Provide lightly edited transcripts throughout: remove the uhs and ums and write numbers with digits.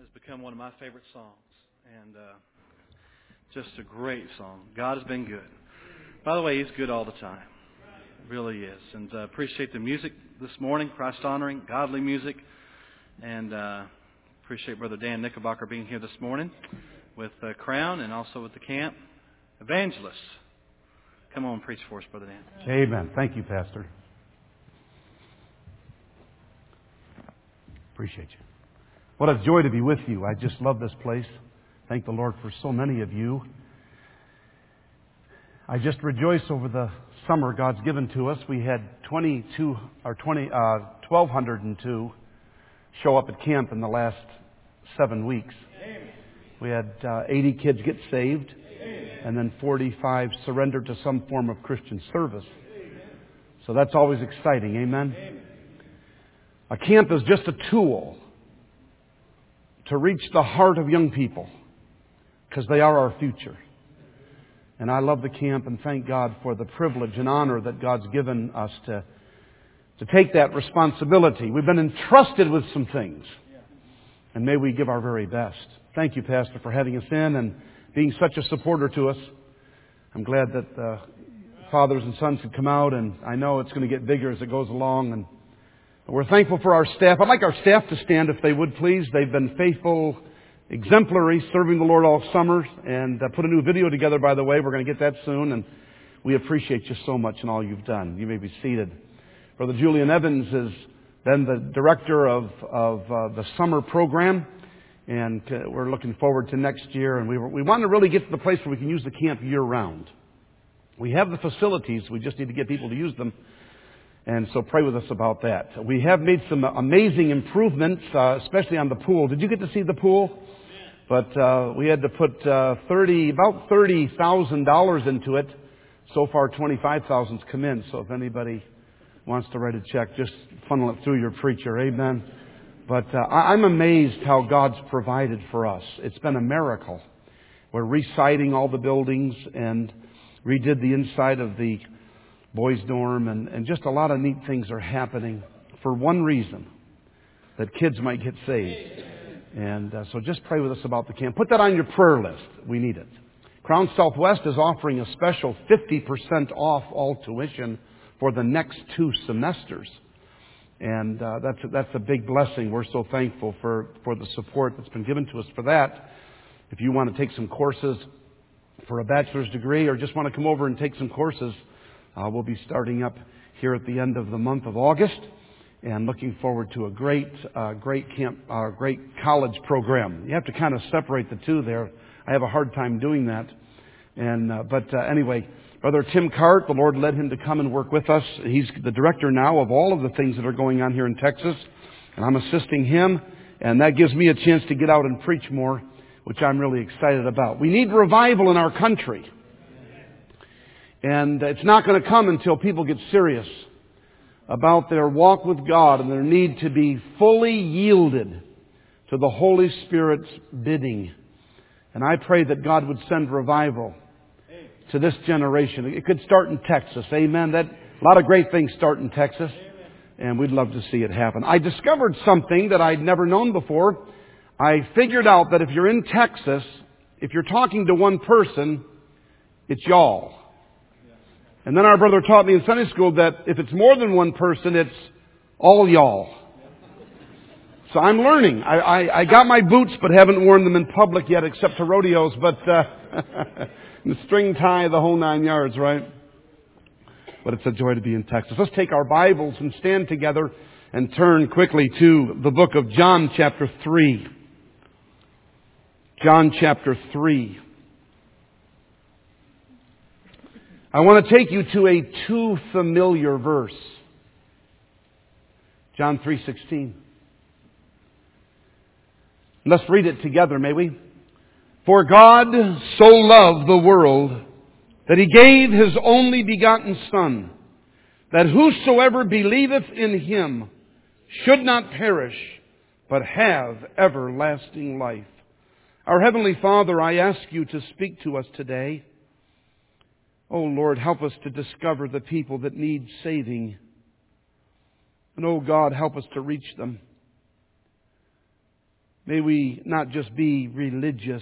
has become one of my favorite songs, and just a great song. God has been good. By the way, He's good all the time. Really is. And appreciate the music this morning, Christ-honoring, godly music. And appreciate Brother Dan Knickerbocker being here this morning with Crown and also with the camp. Evangelists. Come on, preach for us, Brother Dan. Amen. Thank you, Pastor. Appreciate you. What a joy to be with you. I just love this place. Thank the Lord for so many of you. I just rejoice over the summer God's given to us. We had 1,202 show up at camp in the last 7 weeks. We had 80 kids get saved, and then 45 surrendered to some form of Christian service. So that's always exciting. Amen? A camp is just a tool to reach the heart of young people, because they are our future. And I love the camp and thank God for the privilege and honor that God's given us to take that responsibility. We've been entrusted with some things, and may we give our very best. Thank you, Pastor, for having us in and being such a supporter to us. I'm glad that the fathers and sons could come out, and I know it's going to get bigger as it goes along. And we're thankful for our staff. I'd like our staff to stand if they would, please. They've been faithful, exemplary, serving the Lord all summer, and put a new video together, by the way. We're going to get that soon, and we appreciate you so much and all you've done. You may be seated. Brother Julian Evans has been the director of the summer program, and we're looking forward to next year. And we want to really get to the place where we can use the camp year-round. We have the facilities. We just need to get people to use them. And so pray with us about that. We have made some amazing improvements, especially on the pool. Did you get to see the pool? But we had to put about $30,000 into it. So far, $25,000's come in. So if anybody wants to write a check, just funnel it through your preacher. Amen. But I'm amazed how God's provided for us. It's been a miracle. We're re-siding all the buildings and redid the inside of the boys' dorm, and just a lot of neat things are happening for one reason, that kids might get saved. And so just pray with us about the camp. Put that on your prayer list. We need it. Crown Southwest is offering a special 50% off all tuition for the next 2 semesters. And that's a big blessing. We're so thankful for the support that's been given to us for that. If you want to take some courses for a bachelor's degree or just want to come over and take some courses, we'll be starting up here at the end of the month of August, and looking forward to a great college program. You have to kind of separate the two there. I have a hard time doing that. But anyway, Brother Tim Cart, the Lord led him to come and work with us. He's the director now of all of the things that are going on here in Texas, and I'm assisting him, and that gives me a chance to get out and preach more, which I'm really excited about. We need revival in our country. And it's not going to come until people get serious about their walk with God and their need to be fully yielded to the Holy Spirit's bidding. And I pray that God would send revival to this generation. It could start in Texas. Amen. A lot of great things start in Texas, and we'd love to see it happen. I discovered something that I'd never known before. I figured out that if you're in Texas, if you're talking to one person, it's y'all. And then our brother taught me in Sunday school that if it's more than one person, it's all y'all. So I'm learning. I got my boots, but haven't worn them in public yet, except to rodeos. But the string tie, the whole 9 yards, right? But it's a joy to be in Texas. Let's take our Bibles and stand together and turn quickly to the book of John chapter 3. John chapter 3. I want to take you to a too familiar verse. John 3:16. Let's read it together, may we? For God so loved the world that He gave His only begotten Son, that whosoever believeth in Him should not perish, but have everlasting life. Our Heavenly Father, I ask You to speak to us today. Oh Lord, help us to discover the people that need saving. And oh God, help us to reach them. May we not just be religious,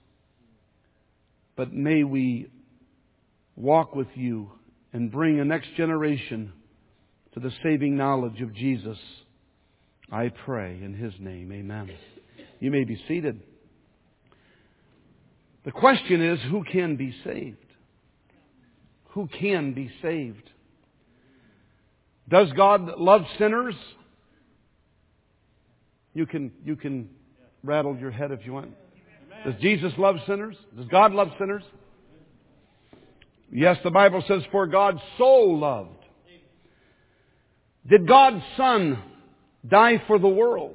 but may we walk with You and bring a next generation to the saving knowledge of Jesus. I pray in His name. Amen. You may be seated. The question is, who can be saved? Who can be saved? Does God love sinners? You can rattle your head if you want. Does Jesus love sinners? Does God love sinners? Yes, the Bible says, for God so loved. Did God's Son die for the world?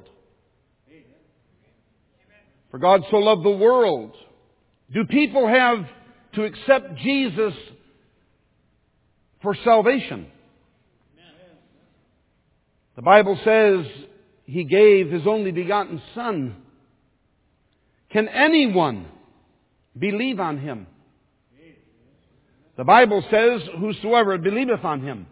For God so loved the world. Do people have to accept Jesus for salvation? The Bible says He gave His only begotten Son. Can anyone believe on Him? The Bible says, whosoever believeth on Him.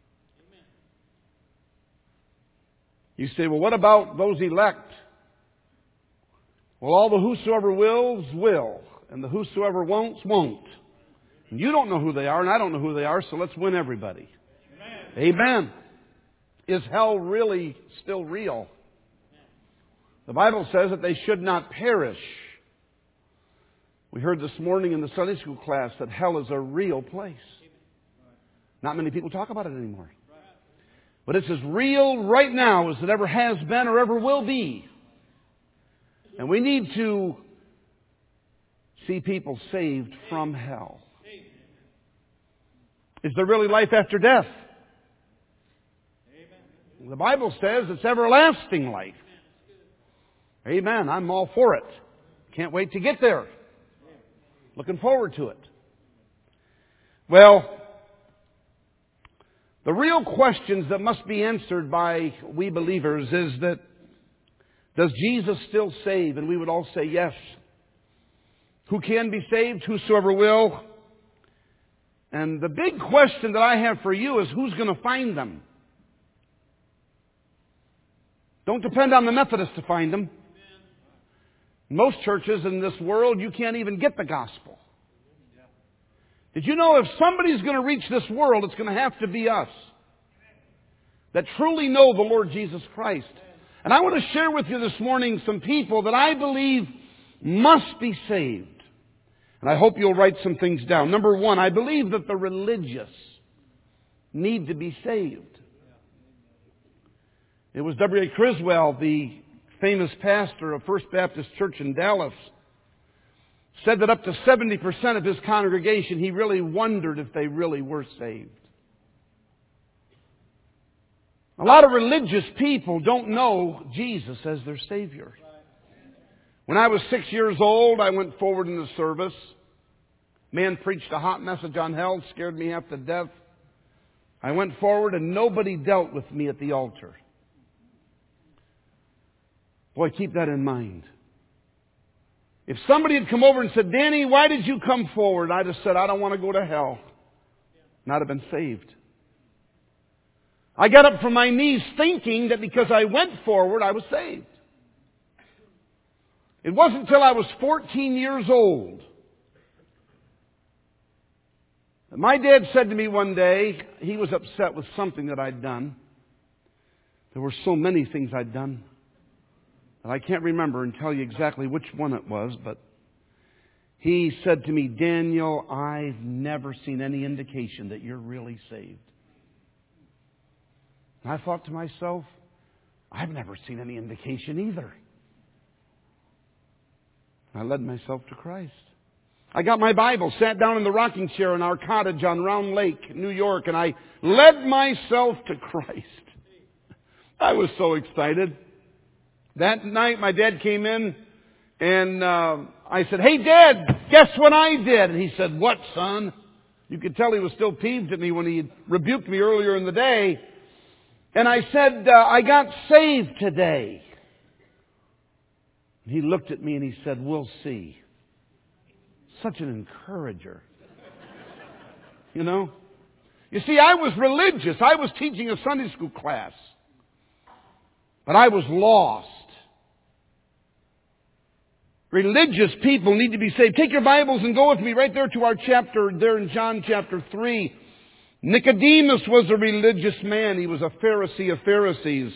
You say, well, what about those elect? Well, all the whosoever wills, will. And the whosoever won't, won't. And you don't know who they are, and I don't know who they are, so let's win everybody. Amen. Amen. Is hell really still real? The Bible says that they should not perish. We heard this morning in the Sunday school class that hell is a real place. Not many people talk about it anymore. But it's as real right now as it ever has been or ever will be. And we need to see people saved from hell. Is there really life after death? The Bible says it's everlasting life. Amen. I'm all for it. Can't wait to get there. Looking forward to it. Well, the real questions that must be answered by we believers is that, does Jesus still save? And we would all say yes. Who can be saved? Whosoever will. And the big question that I have for you is, who's going to find them? Don't depend on the Methodists to find them. Most churches in this world, you can't even get the gospel. Did you know if somebody's going to reach this world, it's going to have to be us that truly know the Lord Jesus Christ. And I want to share with you this morning some people that I believe must be saved. And I hope you'll write some things down. Number one, I believe that the religious need to be saved. It was W.A. Criswell, the famous pastor of First Baptist Church in Dallas, said that up to 70% of his congregation, he really wondered if they really were saved. A lot of religious people don't know Jesus as their Savior. When I was 6 years old, I went forward in the service. Man preached a hot message on hell, scared me half to death. I went forward and nobody dealt with me at the altar. Boy, keep that in mind. If somebody had come over and said, Danny, why did you come forward? I'd have said, I don't want to go to hell. And I'd have been saved. I got up from my knees thinking that because I went forward, I was saved. It wasn't until I was 14 years old that my dad said to me one day, he was upset with something that I'd done. There were so many things I'd done. And I can't remember and tell you exactly which one it was, but he said to me, Daniel, I've never seen any indication that you're really saved. And I thought to myself, I've never seen any indication either. I led myself to Christ. I got my Bible, sat down in the rocking chair in our cottage on Round Lake, New York, and I led myself to Christ. I was so excited. That night, my dad came in, and I said, hey, Dad, guess what I did? And he said, what, son? You could tell he was still peeved at me when he rebuked me earlier in the day. And I said, I got saved today. And he looked at me and he said, we'll see. Such an encourager. You know? You see, I was religious. I was teaching a Sunday school class. But I was lost. Religious people need to be saved. Take your Bibles and go with me right there to our chapter there in John chapter 3. Nicodemus was a religious man. He was a Pharisee of Pharisees.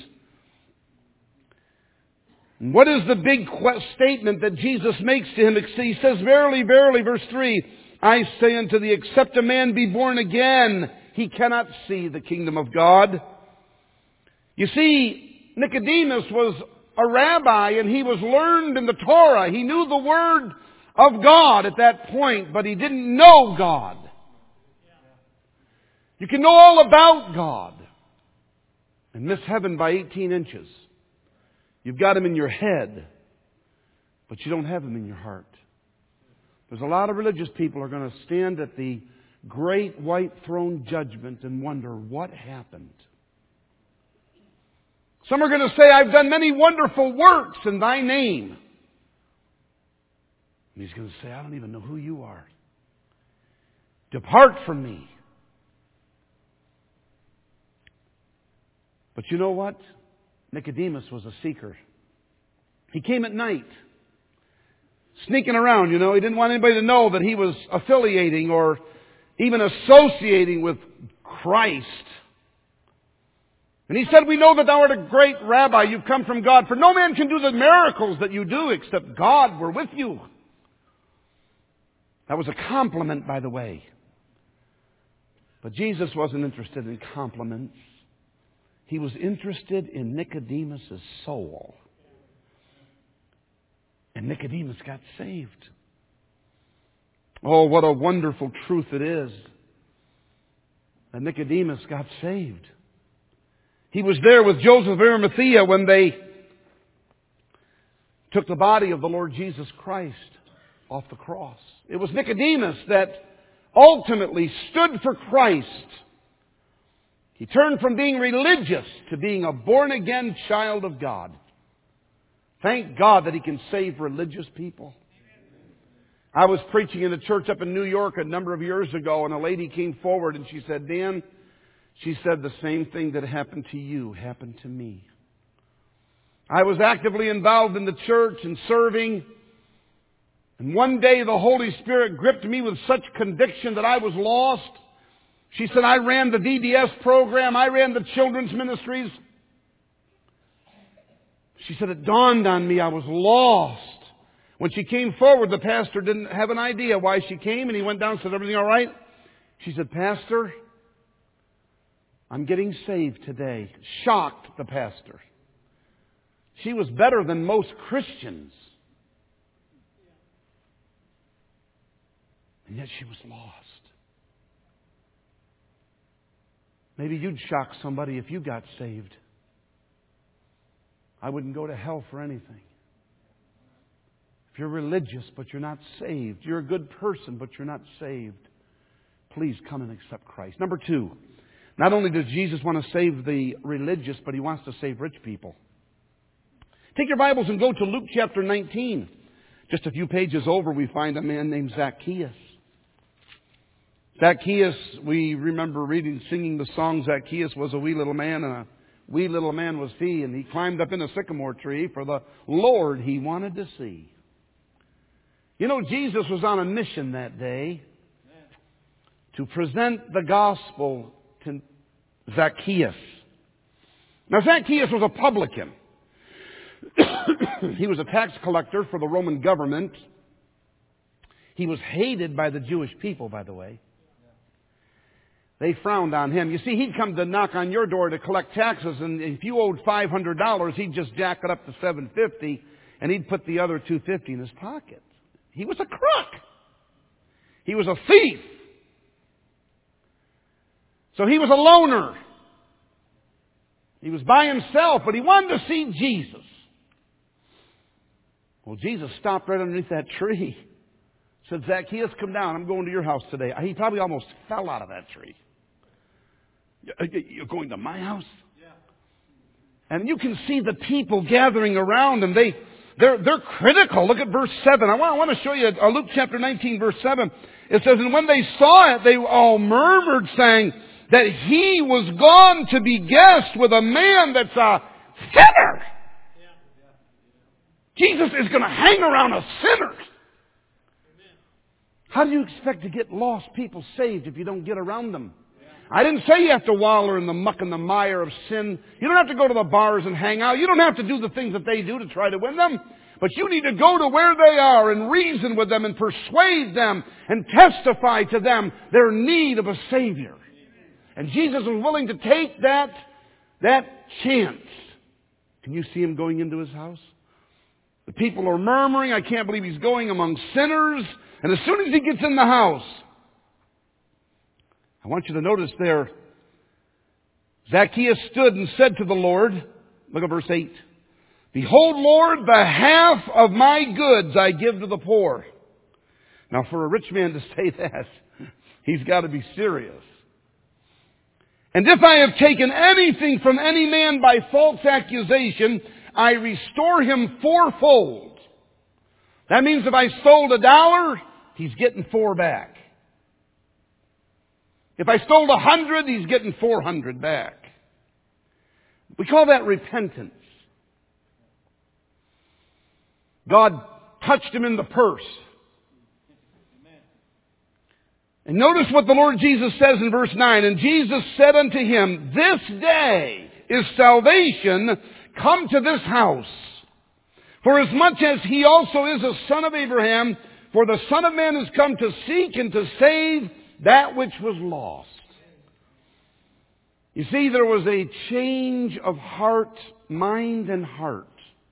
And what is the big statement that Jesus makes to him? He says, "Verily, verily," verse 3, "I say unto thee, except a man be born again, he cannot see the kingdom of God." You see, Nicodemus was a rabbi, and he was learned in the Torah. He knew the Word of God at that point, but he didn't know God. You can know all about God and miss heaven by 18 inches. You've got Him in your head, but you don't have Him in your heart. There's a lot of religious people who are going to stand at the great white throne judgment and wonder what happened. Some are going to say, "I've done many wonderful works in Thy name." And He's going to say, "I don't even know who you are. Depart from me." But you know what? Nicodemus was a seeker. He came at night, sneaking around, He didn't want anybody to know that he was affiliating or even associating with Christ. And he said, "We know that thou art a great rabbi. You've come from God. For no man can do the miracles that you do except God were with you." That was a compliment, by the way. But Jesus wasn't interested in compliments. He was interested in Nicodemus' soul. And Nicodemus got saved. Oh, what a wonderful truth it is that Nicodemus got saved. He was there with Joseph of Arimathea when they took the body of the Lord Jesus Christ off the cross. It was Nicodemus that ultimately stood for Christ. He turned from being religious to being a born-again child of God. Thank God that He can save religious people. I was preaching in a church up in New York a number of years ago, and a lady came forward and she said, "Dan," she said, "the same thing that happened to you happened to me. I was actively involved in the church and serving. And one day the Holy Spirit gripped me with such conviction that I was lost." She said, "I ran the VBS program. I ran the children's ministries." She said, "It dawned on me I was lost." When she came forward, the pastor didn't have an idea why she came, and he went down and said, "Everything all right?" She said, "Pastor, I'm getting saved today." Shocked the pastor. She was better than most Christians. And yet she was lost. Maybe you'd shock somebody if you got saved. I wouldn't go to hell for anything. If you're religious but you're not saved, you're a good person but you're not saved, please come and accept Christ. Number 2, not only does Jesus want to save the religious, but He wants to save rich people. Take your Bibles and go to Luke chapter 19. Just a few pages over, we find a man named Zacchaeus. Zacchaeus, we remember singing the song, "Zacchaeus was a wee little man, and a wee little man was he, and he climbed up in a sycamore tree for the Lord he wanted to see." You know, Jesus was on a mission that day to present the gospel to Zacchaeus. Now, Zacchaeus was a publican. He was a tax collector for the Roman government. He was hated by the Jewish people, by the way. They frowned on him. You see, he'd come to knock on your door to collect taxes, and if you owed $500, he'd just jack it up to $750, and he'd put the other $250 in his pocket. He was a crook. He was a thief. So he was a loner. He was by himself, but he wanted to see Jesus. Well, Jesus stopped right underneath that tree. Said, "Zacchaeus, come down. I'm going to your house today." He probably almost fell out of that tree. "You're going to my house?" Yeah. And you can see the people gathering around, and they're critical. Look at verse 7. I want to show you Luke chapter 19, verse 7. It says, "And when they saw it, they all murmured, saying that he was gone to be guest with a man that's a sinner." Jesus is going to hang around a sinner. How do you expect to get lost people saved if you don't get around them? I didn't say you have to wallow in the muck and the mire of sin. You don't have to go to the bars and hang out. You don't have to do the things that they do to try to win them. But you need to go to where they are and reason with them and persuade them and testify to them their need of a Savior. And Jesus was willing to take that chance. Can you see Him going into His house? The people are murmuring, I can't believe He's going among sinners. And as soon as He gets in the house, I want you to notice there, Zacchaeus stood and said to the Lord, look at verse 8, Behold, Lord, the half of my goods I give to the poor. Now, for a rich man to say that, he's got to be serious. And if I have taken anything from any man by false accusation, I restore him fourfold. That means if I stole $1, he's getting 4 back. If I stole 100, he's getting 400 back. We call that repentance. God touched him in the purse. And notice what the Lord Jesus says in verse 9. And Jesus said unto him, This day is salvation come to this house. For as much as he also is a son of Abraham, for the Son of Man has come to seek and to save that which was lost. You see, there was a change of heart, mind, and heart.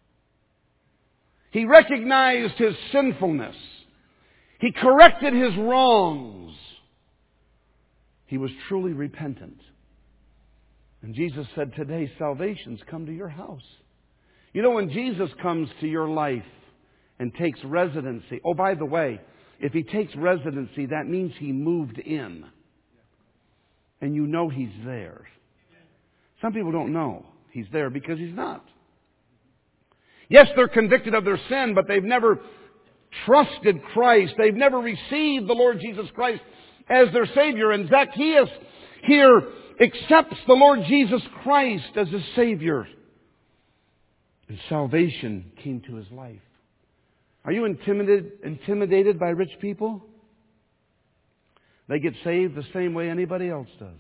He recognized his sinfulness. He corrected his wrongs. He was truly repentant. And Jesus said, today salvation's come to your house. You know, when Jesus comes to your life and takes residency, oh, by the way, if He takes residency, that means He moved in. And you know He's there. Some people don't know He's there because He's not. Yes, they're convicted of their sin, but they've never trusted Christ. They've never received the Lord Jesus Christ as their Savior. And Zacchaeus here accepts the Lord Jesus Christ as his Savior. And salvation came to his life. Are you intimidated by rich people? They get saved the same way anybody else does.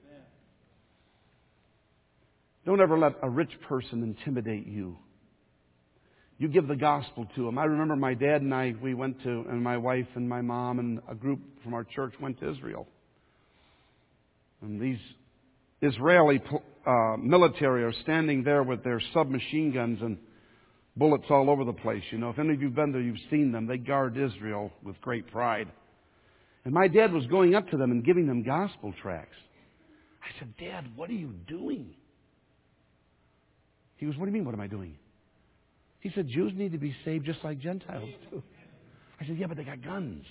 Don't ever let a rich person intimidate you. You give the gospel to them. I remember my dad and I, and my wife and my mom and a group from our church went to Israel. And these Israeli military are standing there with their submachine guns and bullets all over the place. You know, if any of you have been there, you've seen them. They guard Israel with great pride. And my dad was going up to them and giving them gospel tracts. I said, Dad, what are you doing? He goes, what do you mean, what am I doing? He said, Jews need to be saved just like Gentiles do. I said, yeah, but they got guns.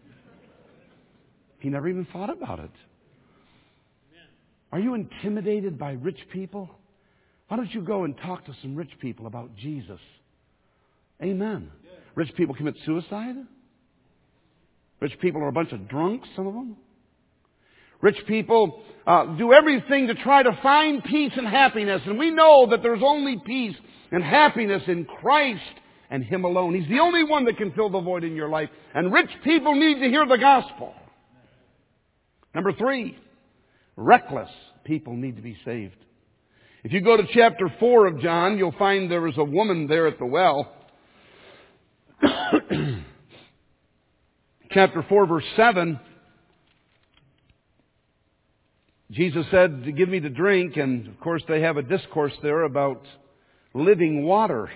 He never even thought about it. Are you intimidated by rich people? Why don't you go and talk to some rich people about Jesus? Amen. Rich people commit suicide. Rich people are a bunch of drunks, some of them. Rich people do everything to try to find peace and happiness. And we know that there's only peace and happiness in Christ and Him alone. He's the only one that can fill the void in your life. And rich people need to hear the gospel. Number 3, reckless people need to be saved. If you go to chapter 4 of John, you'll find there was a woman there at the well. Chapter 4, verse 7. Jesus said to give me to drink, and of course they have a discourse there about living water.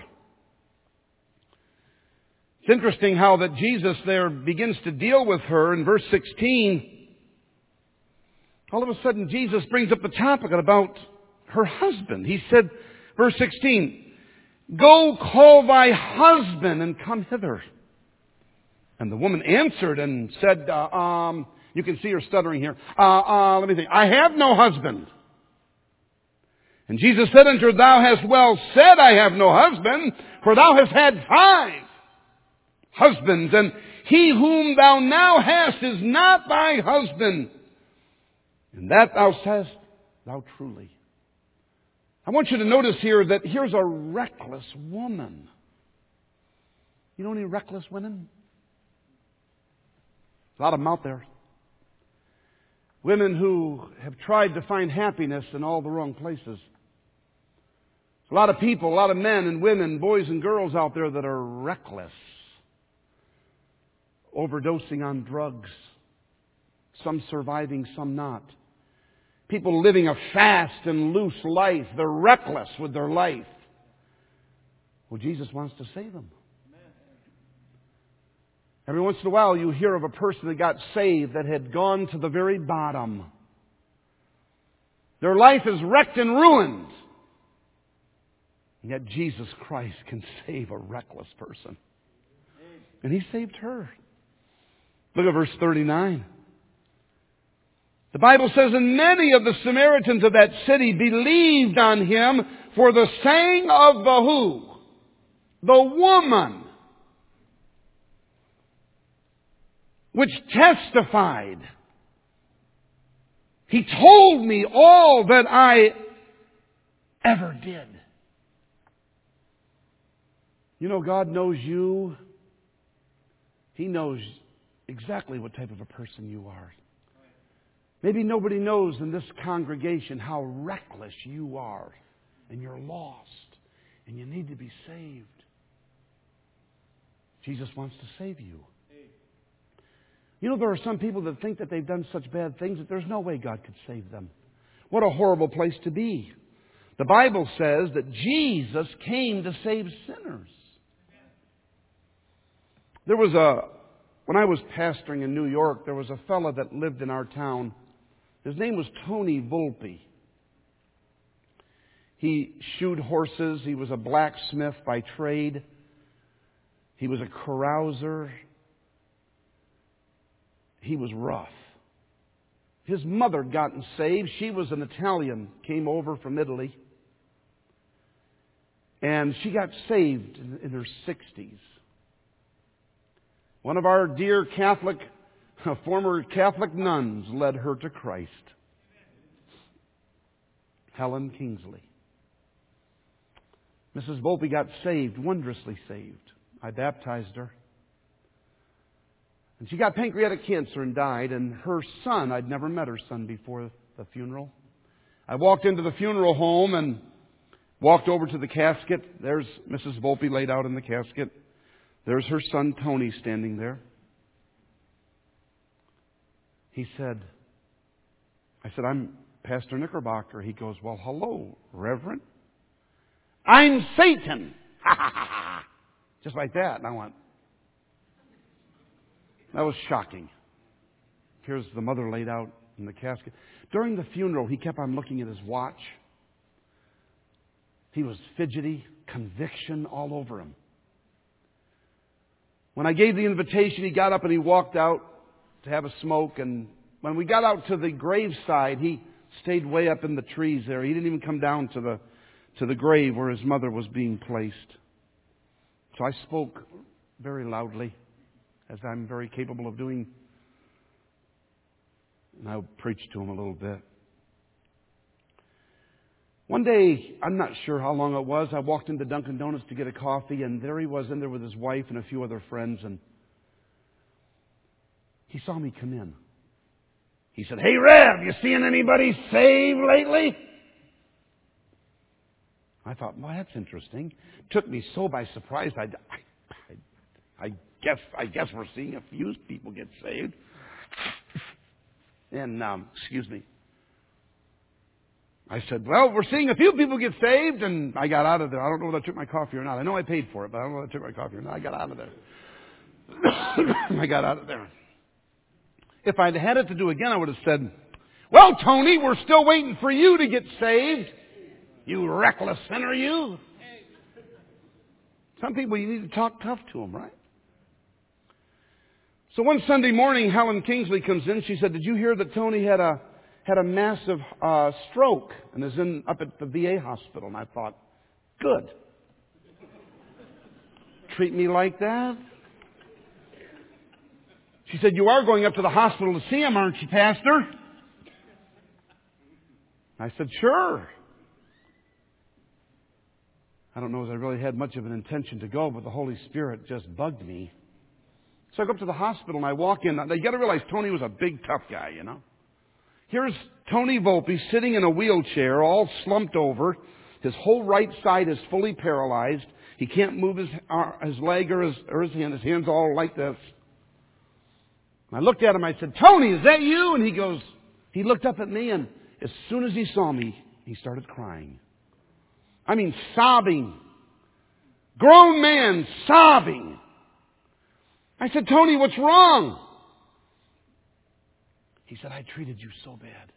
It's interesting how that Jesus there begins to deal with her in verse 16. All of a sudden Jesus brings up the topic about her husband. He said, verse 16, Go call thy husband and come hither. And the woman answered and said, you can see her stuttering here. Let me think. I have no husband. And Jesus said unto her, Thou hast well said, I have no husband, for thou hast had 5 husbands, and he whom thou now hast is not thy husband. And that thou sayest, thou truly. I want you to notice here that here's a reckless woman. You know any reckless women? A lot of them out there. Women who have tried to find happiness in all the wrong places. A lot of people, a lot of men and women, boys and girls out there that are reckless. Overdosing on drugs. Some surviving, some not. People living a fast and loose life. They're reckless with their life. Well, Jesus wants to save them. Every once in a while you hear of a person that got saved that had gone to the very bottom. Their life is wrecked and ruined. And yet Jesus Christ can save a reckless person. And He saved her. Look at verse 39. The Bible says, and many of the Samaritans of that city believed on Him for the saying of the who? The woman. Which testified, He told me all that I ever did. You know, God knows you. He knows exactly what type of a person you are. Maybe nobody knows in this congregation how reckless you are, and you're lost, and you need to be saved. Jesus wants to save you. You know, there are some people that think that they've done such bad things that there's no way God could save them. What a horrible place to be. The Bible says that Jesus came to save sinners. When I was pastoring in New York, there was a fellow that lived in our town. His name was Tony Volpe. He shoed horses. He was a blacksmith by trade. He was a carouser. He was rough. His mother had gotten saved. She was an Italian, came over from Italy. And she got saved in her 60s. One of our dear former Catholic nuns led her to Christ. Helen Kingsley. Mrs. Volpe got saved, wondrously saved. I baptized her. And she got pancreatic cancer and died. And her son, I'd never met her son before the funeral. I walked into the funeral home and walked over to the casket. There's Mrs. Volpe laid out in the casket. There's her son Tony standing there. I said, I'm Pastor Knickerbocker. He goes, well, hello, Reverend. I'm Satan. Just like that. And I went, that was shocking. Here's the mother laid out in the casket. During the funeral, he kept on looking at his watch. He was fidgety, conviction all over him. When I gave the invitation, he got up and he walked out to have a smoke. And when we got out to the graveside, he stayed way up in the trees there. He didn't even come down to the grave where his mother was being placed. So I spoke very loudly, as I'm very capable of doing. And I preached to him a little bit. One day, I'm not sure how long it was, I walked into Dunkin' Donuts to get a coffee, and there he was in there with his wife and a few other friends, and he saw me come in. He said, "Hey, Rev, you seeing anybody saved lately?" I thought, well, that's interesting. Took me so by surprise. I guess we're seeing a few people get saved. And, excuse me. I said, well, we're seeing a few people get saved, and I got out of there. I don't know whether I took my coffee or not. I know I paid for it, but I don't know whether I took my coffee or not. I got out of there. I got out of there. If I'd had it to do again, I would have said, well, Tony, we're still waiting for you to get saved. You reckless sinner, you. Some people, you need to talk tough to them, right? So one Sunday morning, Helen Kingsley comes in. She said, did you hear that Tony had a massive stroke and is up at the VA hospital? And I thought, good. Treat me like that? She said, you are going up to the hospital to see him, aren't you, Pastor? I said, sure. I don't know if I really had much of an intention to go, but the Holy Spirit just bugged me. So I go up to the hospital and I walk in. Now, you got to realize Tony was a big, tough guy, you know. Here's Tony Volpe sitting in a wheelchair, all slumped over. His whole right side is fully paralyzed. He can't move his leg or his hand. His hand's all like this. And I looked at him. I said, "Tony, is that you?" And he looked up at me, and as soon as he saw me, he started crying. I mean, sobbing. Grown man sobbing. I said, "Tony, what's wrong?" He said, "I treated you so bad."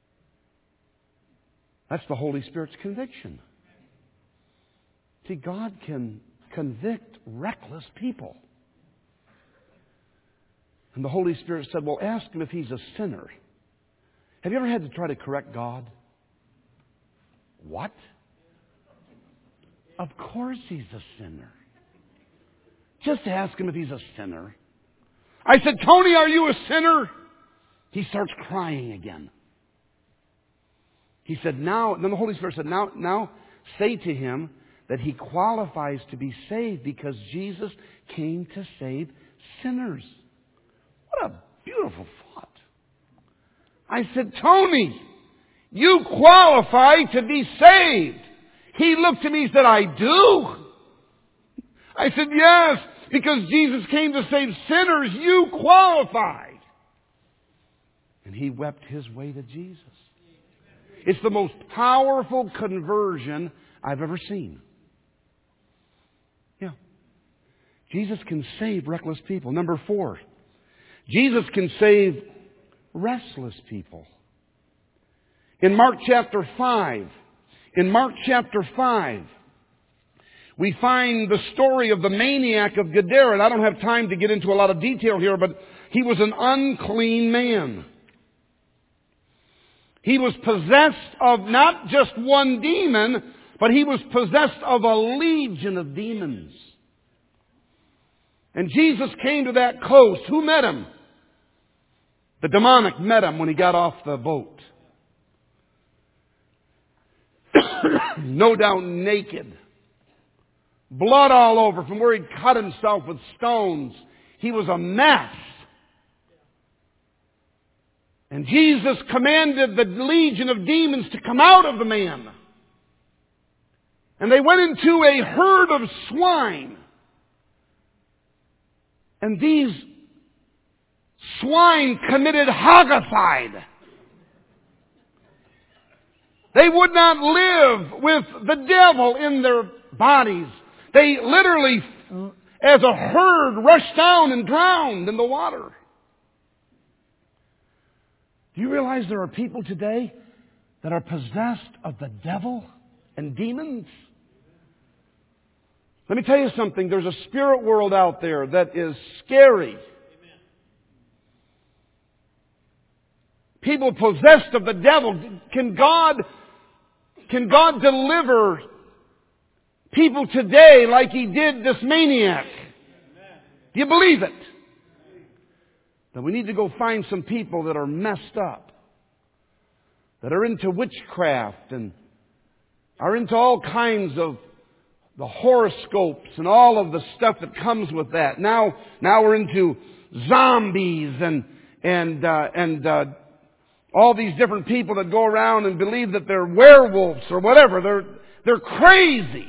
That's the Holy Spirit's conviction. See, God can convict reckless people. And the Holy Spirit said, "Well, ask him if he's a sinner." Have you ever had to try to correct God? What? Of course he's a sinner. Just ask him if he's a sinner. I said, "Tony, are you a sinner?" He starts crying again. He said, then the Holy Spirit said, now say to him that he qualifies to be saved because Jesus came to save sinners. What a beautiful thought. I said, "Tony, you qualify to be saved." He looked at me and said, "I do." I said, "Yes, because Jesus came to save sinners, you qualified." And he wept his way to Jesus. It's the most powerful conversion I've ever seen. Yeah. Jesus can save reckless people. Number 4, Jesus can save restless people. In Mark chapter 5, we find the story of the maniac of Gadara. I don't have time to get into a lot of detail here, but he was an unclean man. He was possessed of not just one demon, but he was possessed of a legion of demons. And Jesus came to that coast. Who met him? The demonic met him when he got off the boat. No doubt naked. Blood all over from where he'd cut himself with stones. He was a mess. And Jesus commanded the legion of demons to come out of the man. And they went into a herd of swine. And these swine committed homicide. They would not live with the devil in their bodies. They literally, as a herd, rushed down and drowned in the water. Do you realize there are people today that are possessed of the devil and demons? Let me tell you something. There's a spirit world out there that is scary. People possessed of the devil. Can God deliver people today like He did this maniac? Do you believe it? Then we need to go find some people that are messed up, that are into witchcraft and are into all kinds of the horoscopes and all of the stuff that comes with that. Now we're into zombies and all these different people that go around and believe that they're werewolves or whatever. They're crazy.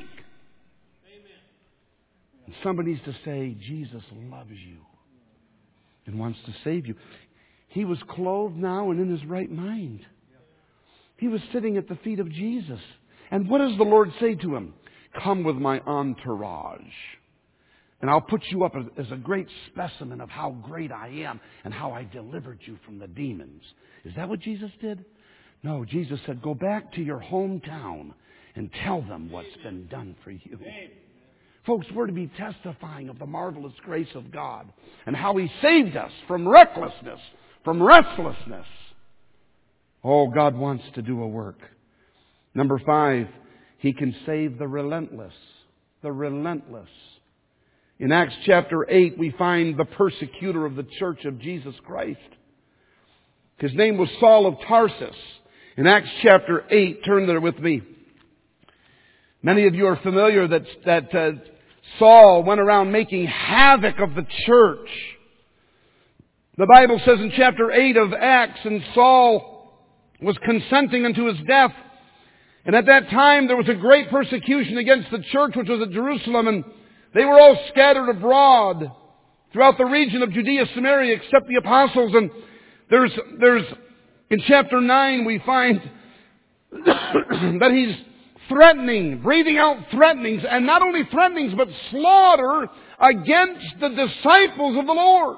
And somebody needs to say, Jesus loves you and wants to save you. He was clothed now and in his right mind. He was sitting at the feet of Jesus. And what does the Lord say to him? Come with my entourage, and I'll put you up as a great specimen of how great I am and how I delivered you from the demons. Is that what Jesus did? No, Jesus said, go back to your hometown and tell them what's been done for you. Folks, we're to be testifying of the marvelous grace of God and how He saved us from recklessness, from restlessness. Oh, God wants to do a work. Number 5, He can save the relentless. The relentless. In Acts chapter 8, we find the persecutor of the church of Jesus Christ. His name was Saul of Tarsus. In Acts chapter 8, turn there with me. Many of you are familiar that Saul went around making havoc of the church. The Bible says in chapter 8 of Acts, and Saul was consenting unto his death. And at that time there was a great persecution against the church which was at Jerusalem, and they were all scattered abroad throughout the region of Judea, Samaria, except the apostles. And there's in chapter 9 we find that he's threatening, breathing out threatenings, and not only threatenings, but slaughter against the disciples of the Lord.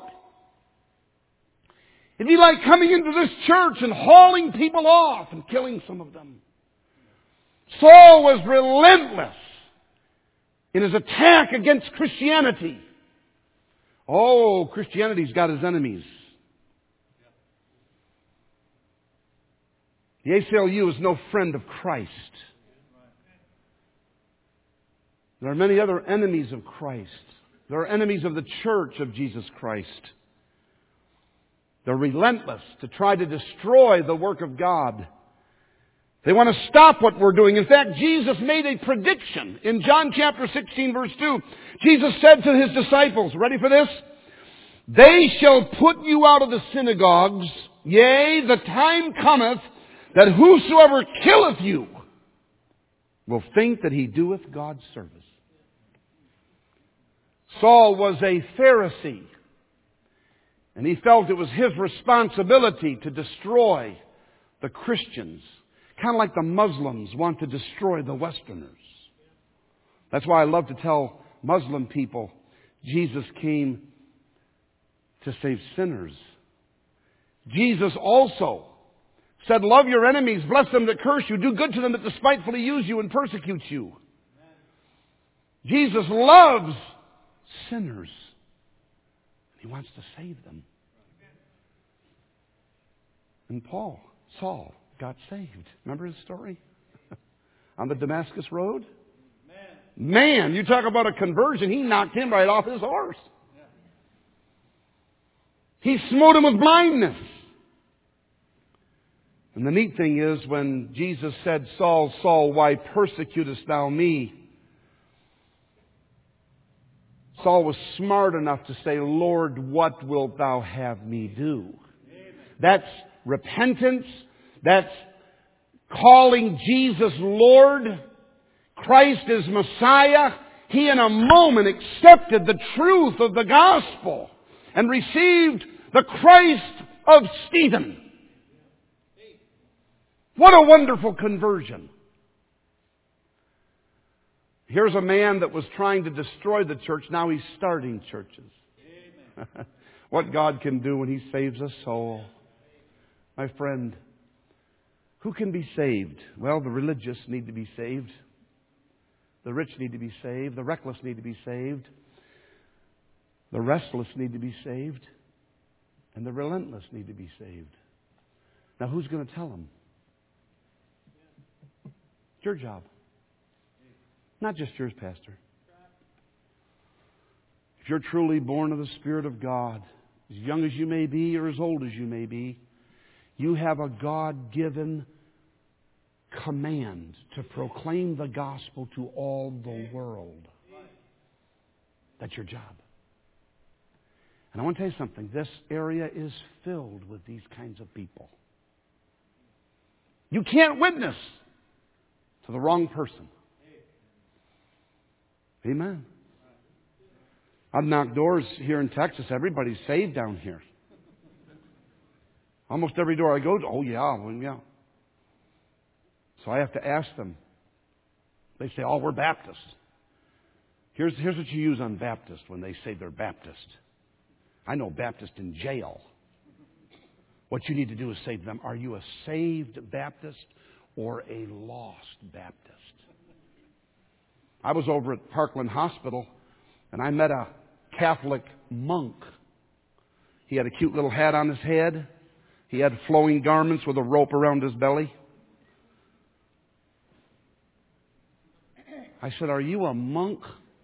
It'd be like coming into this church and hauling people off and killing some of them. Saul was relentless in his attack against Christianity. Oh, Christianity's got its enemies. The ACLU is no friend of Christ. There are many other enemies of Christ. There are enemies of the church of Jesus Christ. They're relentless to try to destroy the work of God. They want to stop what we're doing. In fact, Jesus made a prediction in John chapter 16 verse 2. Jesus said to His disciples, ready for this? They shall put you out of the synagogues. Yea, the time cometh that whosoever killeth you will think that he doeth God's service. Saul was a Pharisee, and he felt it was his responsibility to destroy the Christians, kind of like the Muslims want to destroy the Westerners. That's why I love to tell Muslim people, Jesus came to save sinners. Jesus also said, love your enemies, bless them that curse you, do good to them that despitefully use you and persecute you. Jesus loves sinners. He wants to save them. And Saul, got saved. Remember his story? On the Damascus Road? Man, you talk about a conversion. He knocked him right off his horse. He smote him with blindness. And the neat thing is when Jesus said, Saul, Saul, why persecutest thou me? Saul was smart enough to say, Lord, what wilt thou have me do? Amen. That's repentance. That's calling Jesus Lord. Christ is Messiah. He in a moment accepted the truth of the gospel and received the Christ of Stephen. What a wonderful conversion. Here's a man that was trying to destroy the church. Now he's starting churches. What God can do when He saves a soul. My friend, who can be saved? Well, the religious need to be saved. The rich need to be saved. The reckless need to be saved. The restless need to be saved. And the relentless need to be saved. Now, who's going to tell them? It's your job. Not just yours, Pastor. If you're truly born of the Spirit of God, as young as you may be or as old as you may be, you have a God-given command to proclaim the gospel to all the world. That's your job. And I want to tell you something. This area is filled with these kinds of people. You can't witness to the wrong person. Amen. I've knocked doors here in Texas. Everybody's saved down here. Almost every door I go to, oh yeah, well, yeah. So I have to ask them. They say, oh, we're Baptist. Here's what you use on Baptist when they say they're Baptist. I know Baptist in jail. What you need to do is say to them, are you a saved Baptist or a lost Baptist? I was over at Parkland Hospital and I met a Catholic monk. He had a cute little hat on his head. He had flowing garments with a rope around his belly. I said, are you a monk?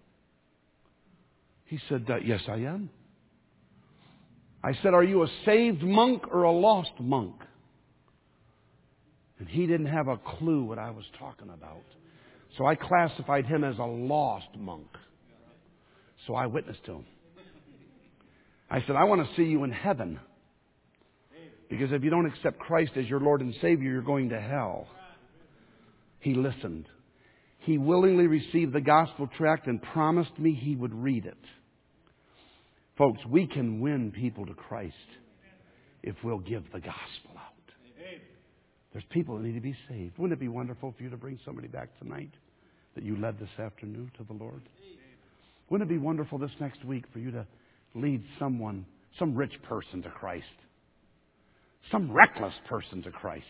He said, yes, I am. I said, are you a saved monk or a lost monk? And he didn't have a clue what I was talking about. So I classified him as a lost monk. So I witnessed to him. I said, I want to see you in heaven. Because if you don't accept Christ as your Lord and Savior, you're going to hell. He listened. He willingly received the gospel tract and promised me he would read it. Folks, we can win people to Christ if we'll give the gospel out. There's people that need to be saved. Wouldn't it be wonderful for you to bring somebody back tonight that you led this afternoon to the Lord? Wouldn't it be wonderful this next week for you to lead someone, some rich person to Christ? Some reckless person to Christ?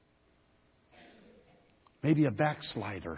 Maybe a backslider.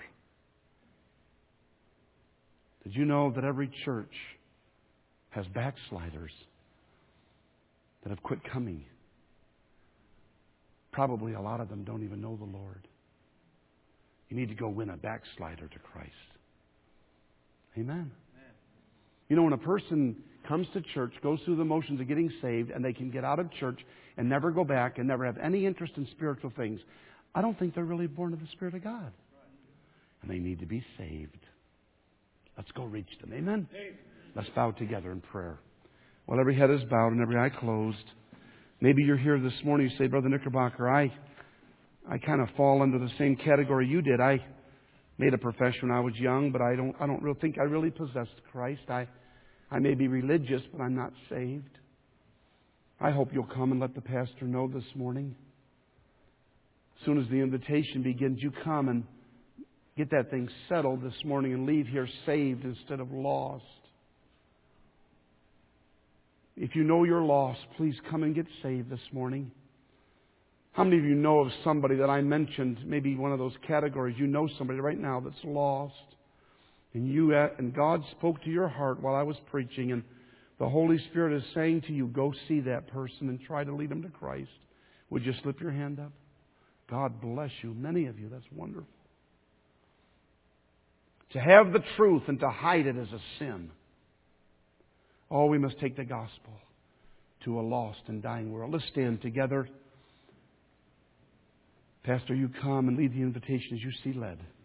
Did you know that every church has backsliders that have quit coming? Probably a lot of them don't even know the Lord. You need to go win a backslider to Christ. Amen. You know, when a person comes to church, goes through the motions of getting saved, and they can get out of church and never go back and never have any interest in spiritual things, I don't think they're really born of the Spirit of God. And they need to be saved. Let's go reach them. Amen? Let's bow together in prayer. While every head is bowed and every eye closed, maybe you're here this morning, you say, Brother Knickerbocker, I kind of fall under the same category you did. I made a profession when I was young, but I don't really think I really possessed Christ. I may be religious, but I'm not saved. I hope you'll come and let the pastor know this morning. As soon as the invitation begins, you come and get that thing settled this morning and leave here saved instead of lost. If you know you're lost, please come and get saved this morning. How many of you know of somebody that I mentioned, maybe one of those categories? You know somebody right now that's lost. And God spoke to your heart while I was preaching, and the Holy Spirit is saying to you, go see that person and try to lead them to Christ. Would you slip your hand up? God bless you. Many of you. That's wonderful. To have the truth and to hide it is a sin. Oh, we must take the gospel to a lost and dying world. Let's stand together. Pastor, you come and lead the invitation as you see led.